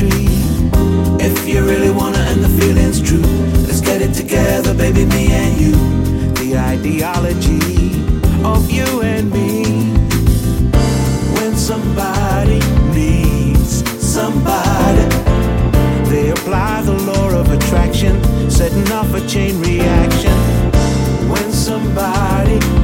chemistry. If you really wanna and the feeling's true, let's get it together, baby, me and you. The ideology of you and me. When somebody needs somebody, they apply the law of attraction, setting off a chain reaction. When somebody